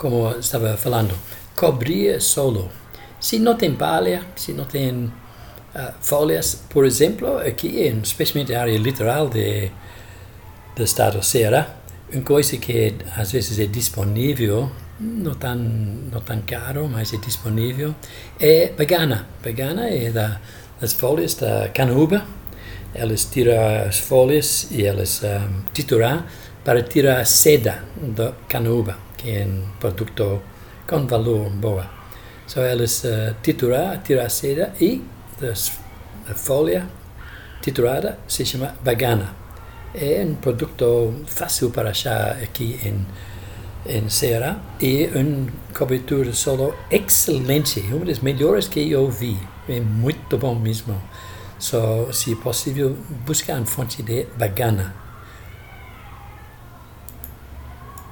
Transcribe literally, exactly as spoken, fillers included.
como estava falando, cobrir solo. Se não tem palha, se não tem uh, folhas, por exemplo, aqui, especialmente na área litoral de, do estado do Ceará, uma coisa que às vezes é disponível, não tão, não tão caro, mas é disponível, é bagana. Bagana é da, das folhas da canuba. Elas tiram as folhas e elas um, trituram para tirar a seda da canuba, que é um produto com valor bom. Então elas uh, trituram, tiram a seda e a folha triturada se chama bagana. É um produto fácil para achar aqui em, em Ceará e uma cobertura solo excelente, uma das melhores que eu vi, é muito bom mesmo. So, se possível, buscar uma fonte de bagana.